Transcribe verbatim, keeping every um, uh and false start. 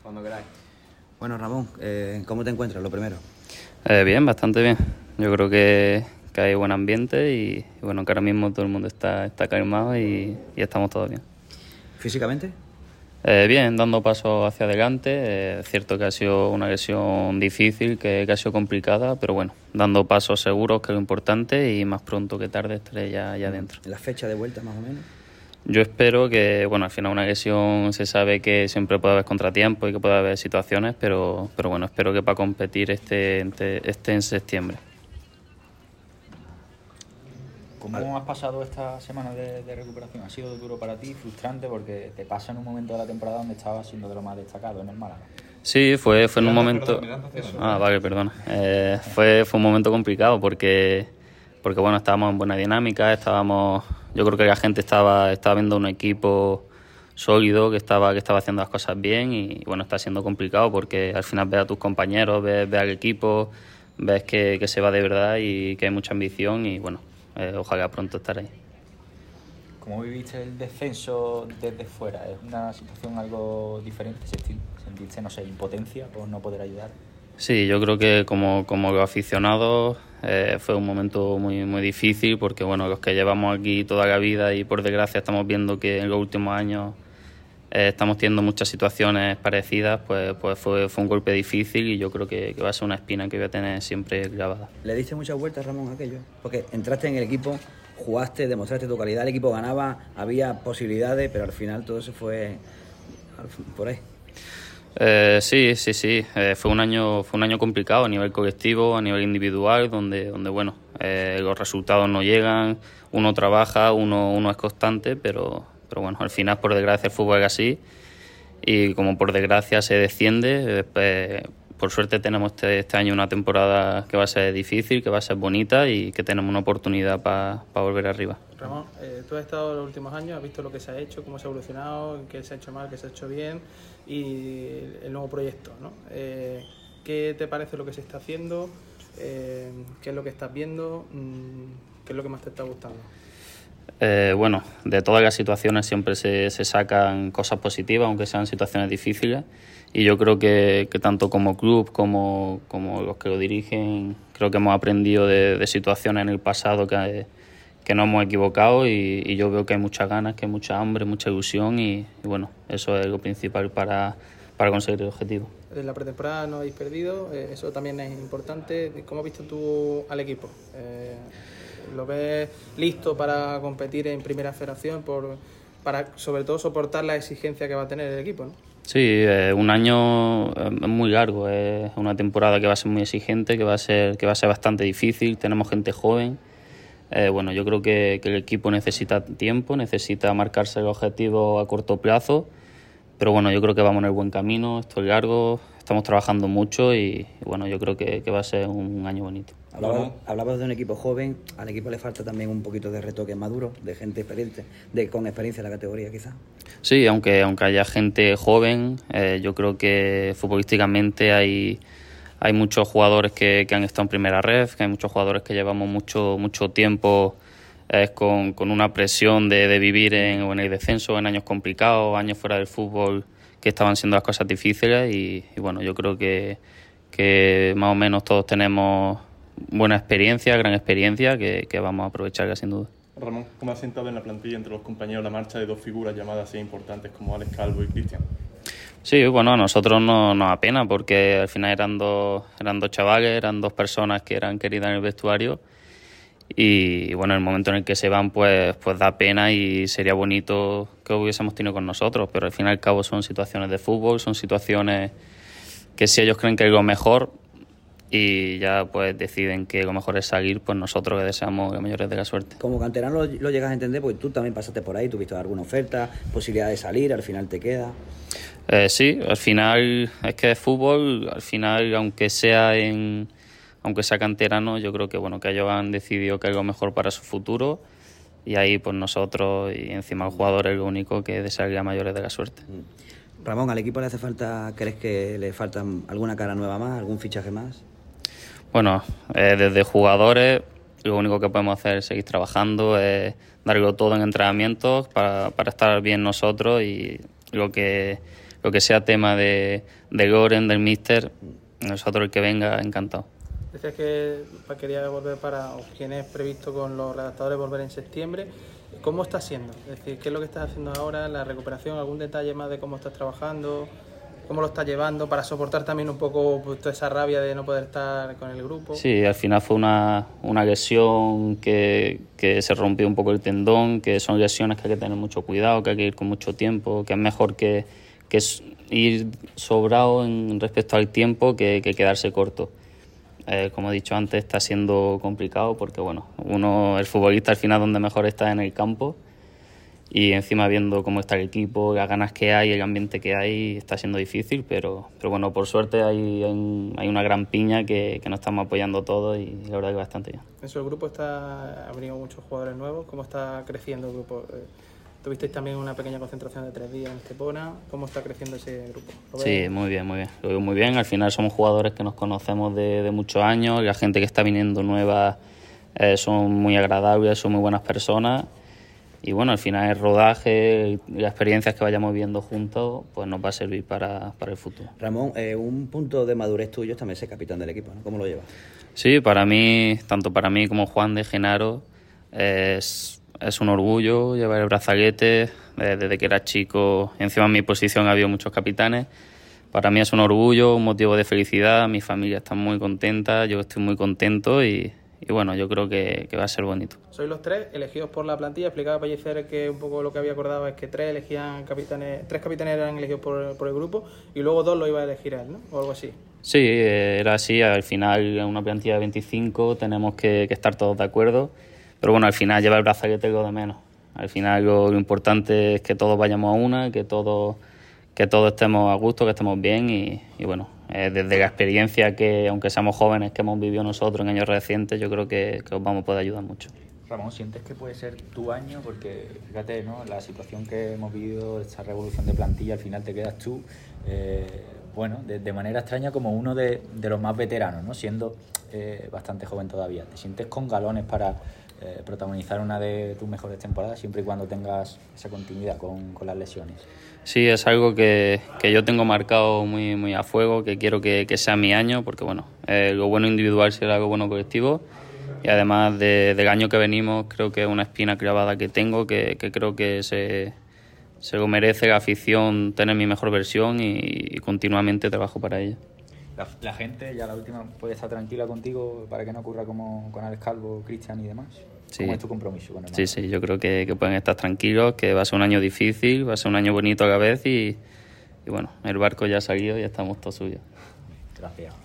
Cuando queráis. Bueno, Ramón, eh, ¿cómo te encuentras, lo primero? Eh, bien, bastante bien. Yo creo que, que hay buen ambiente y, y bueno, que ahora mismo todo el mundo está, está calmado y, y estamos todos bien. ¿Físicamente? Eh, bien, dando pasos hacia adelante. Eh, es cierto que ha sido una lesión difícil, que, que ha sido complicada, pero bueno, dando pasos seguros, que es lo importante, y más pronto que tarde estaré ya, ya dentro. ¿La fecha de vuelta más o menos? Yo espero que, bueno, al final una lesión se sabe que siempre puede haber contratiempos y que puede haber situaciones, pero, pero bueno, espero que para competir esté, esté en septiembre. ¿Cómo has pasado esta semana de, de recuperación? ¿Ha sido duro para ti, frustrante, porque te pasa en un momento de la temporada donde estabas siendo de lo más destacado en el Málaga? Sí, fue, fue en un momento... Ah, vale, perdona. Eh, fue, fue un momento complicado porque, porque bueno, estábamos en buena dinámica, estábamos... Yo creo que la gente estaba, estaba viendo un equipo sólido, que estaba, que estaba haciendo las cosas bien, y bueno, está siendo complicado porque al final ves a tus compañeros, ves, ves al equipo, ves que, que se va de verdad y que hay mucha ambición y bueno, eh, ojalá pronto estar ahí. ¿Cómo viviste el descenso desde fuera? ¿Es una situación algo diferente? ¿Sentiste, no sé, impotencia por no poder ayudar? Sí, yo creo que como, como los aficionados eh, fue un momento muy, muy difícil porque bueno, los que llevamos aquí toda la vida y por desgracia estamos viendo que en los últimos años eh, estamos teniendo muchas situaciones parecidas, pues, pues fue, fue un golpe difícil y yo creo que, que va a ser una espina que voy a tener siempre grabada. ¿Le diste muchas vueltas, Ramón, a aquello? Porque entraste en el equipo, jugaste, demostraste tu calidad, el equipo ganaba, había posibilidades, pero al final todo se fue por ahí. Eh, sí, sí, sí. Eh, fue un año, fue un año complicado a nivel colectivo, a nivel individual, donde, donde bueno, eh, los resultados no llegan, uno trabaja, uno, uno es constante, pero, pero bueno, al final por desgracia el fútbol es así y como por desgracia se desciende, eh, por suerte tenemos este, este año una temporada que va a ser difícil, que va a ser bonita y que tenemos una oportunidad para pa volver arriba. Ramón, eh, tú has estado los últimos años, has visto lo que se ha hecho, cómo se ha evolucionado, qué se ha hecho mal, qué se ha hecho bien y el nuevo proyecto, ¿no? Eh, ¿Qué te parece lo que se está haciendo? Eh, ¿Qué es lo que estás viendo? ¿Qué es lo que más te está gustando? Eh, bueno, de todas las situaciones siempre se, se sacan cosas positivas, aunque sean situaciones difíciles, y yo creo que, que tanto como club como, como los que lo dirigen, creo que hemos aprendido de, de situaciones en el pasado que, que nos hemos equivocado y, y yo veo que hay muchas ganas, que hay mucha hambre, mucha ilusión y, y bueno, eso es lo principal para, para conseguir el objetivo. En la pretemporada no habéis perdido, eh, eso también es importante. ¿Cómo has visto tú al equipo? Eh, ¿Lo ves listo para competir en Primera Federación, por, para sobre todo soportar la exigencia que va a tener el equipo, ¿no? Sí, eh, un año es muy largo, es una temporada que va a ser muy exigente, que va a ser, que va a ser bastante difícil, tenemos gente joven. Eh, bueno, yo creo que, que el equipo necesita tiempo, necesita marcarse el objetivo a corto plazo, pero bueno, yo creo que vamos en el buen camino, esto es largo, estamos trabajando mucho y, y bueno, yo creo que, que va a ser un año bonito. Hablabas, hablabas de un equipo joven, al equipo le falta también un poquito de retoque maduro, de gente experiente, de, con experiencia en la categoría quizás. Sí, aunque, aunque haya gente joven, eh, yo creo que futbolísticamente hay... Hay muchos jugadores que, que han estado en primera ref, que hay muchos jugadores que llevamos mucho mucho tiempo eh, con, con una presión de, de vivir en, en el descenso, en años complicados, años fuera del fútbol, que estaban siendo las cosas difíciles y, y bueno, yo creo que, que más o menos todos tenemos buena experiencia, gran experiencia, que, que vamos a aprovecharla sin duda. Ramón, ¿cómo has sentado en la plantilla entre los compañeros la marcha de dos figuras llamadas así importantes como Alex Calvo y Cristian? Sí, bueno, a nosotros no nos apena porque al final eran dos, eran dos chavales, eran dos personas que eran queridas en el vestuario y bueno, en el momento en el que se van pues, pues da pena y sería bonito que hubiésemos tenido con nosotros, pero al fin y al cabo son situaciones de fútbol, son situaciones que si ellos creen que es lo mejor y ya pues deciden que lo mejor es salir, pues nosotros que deseamos la mayor de la suerte. Como canterano lo, lo llegas a entender, porque tú también pasaste por ahí, tuviste alguna oferta, posibilidad de salir, al final te queda. Eh, sí, al final es que es fútbol, al final aunque sea en aunque sea canterano, yo creo que bueno que ellos han decidido que es lo mejor para su futuro y ahí pues nosotros y encima el jugador es lo único que desearía mayores de la suerte. Ramón, ¿al equipo le hace falta, crees que le falta alguna cara nueva más, algún fichaje más? Bueno, eh, desde jugadores lo único que podemos hacer es seguir trabajando, eh, darlo todo en entrenamientos para, para estar bien nosotros y lo que lo que sea tema de, de Loren, del míster, nosotros el que venga, encantado. Decías que quería volver para, o tienes previsto con los redactadores volver en septiembre. ¿Cómo está siendo? Es decir, ¿qué es lo que estás haciendo ahora? ¿La recuperación? ¿Algún detalle más de cómo estás trabajando? ¿Cómo lo estás llevando para soportar también un poco pues, toda esa rabia de no poder estar con el grupo? Sí, al final fue una, una lesión que, que se rompió un poco el tendón, que son lesiones que hay que tener mucho cuidado, que hay que ir con mucho tiempo, que es mejor que, que ir sobrado en respecto al tiempo que, que quedarse corto. Eh, como he dicho antes, está siendo complicado porque bueno, uno, el futbolista al final donde mejor está en el campo y encima viendo cómo está el equipo, las ganas que hay, el ambiente que hay, está siendo difícil, pero, pero bueno, por suerte hay, hay, hay una gran piña que, que nos estamos apoyando todos y la verdad que bastante bien. Eso, el grupo está, ha venido muchos jugadores nuevos, ¿cómo está creciendo el grupo? Tuvisteis también una pequeña concentración de tres días en Estepona. ¿Cómo está creciendo ese grupo? Sí, muy bien, muy bien. Lo veo muy bien. Al final somos jugadores que nos conocemos de, de muchos años. La gente que está viniendo nueva eh, son muy agradables, son muy buenas personas. Y bueno, al final el rodaje, las experiencias que vayamos viendo juntos, pues nos va a servir para, para el futuro. Ramón, eh, un punto de madurez tuyo es también ser capitán del equipo, ¿no? ¿Cómo lo llevas? Sí, para mí, tanto para mí como Juan de Genaro, es... Es un orgullo llevar el brazalete. Desde que era chico, encima en mi posición ha habido muchos capitanes. Para mí es un orgullo, un motivo de felicidad. Mi familia está muy contenta, yo estoy muy contento y, y bueno, yo creo que, que va a ser bonito. Sois los tres elegidos por la plantilla. Explicaba Pellicer que un poco lo que había acordado es que tres elegían capitanes, tres capitanes eran elegidos por, por el grupo y luego dos lo iba a elegir él, ¿no? O algo así. Sí, era así. Al final, en una plantilla de veinticinco tenemos que, que estar todos de acuerdo. Pero bueno, al final llevar el brazalete es lo de menos. Al final lo, lo importante es que todos vayamos a una, que todos, que todos estemos a gusto, que estemos bien y, y bueno, eh, desde la experiencia que, aunque seamos jóvenes, que hemos vivido nosotros en años recientes, yo creo que, que os vamos a poder ayudar mucho. Ramón, ¿sientes que puede ser tu año? Porque fíjate, ¿no? La situación que hemos vivido, esta revolución de plantilla, al final te quedas tú, eh, bueno, de, de manera extraña como uno de, de los más veteranos, ¿no? Siendo eh, bastante joven todavía. ¿Te sientes con galones para Eh, protagonizar una de tus mejores temporadas siempre y cuando tengas esa continuidad con, con las lesiones? Sí, es algo que, que yo tengo marcado muy, muy a fuego, que quiero que, que sea mi año, porque bueno, eh, lo bueno individual será algo bueno colectivo y además de, del año que venimos creo que es una espina clavada que tengo, que, que creo que se, se lo merece la afición tener mi mejor versión y, y continuamente trabajo para ella. La, la gente, ya la última, puede estar tranquila contigo para que no ocurra como con Alex Calvo, Cristian y demás. Sí. ¿Cómo es tu compromiso con el Sí, sí, yo creo que, que pueden estar tranquilos, que va a ser un año difícil, va a ser un año bonito a la vez y, y bueno, el barco ya ha salido y estamos todos suyos. Gracias.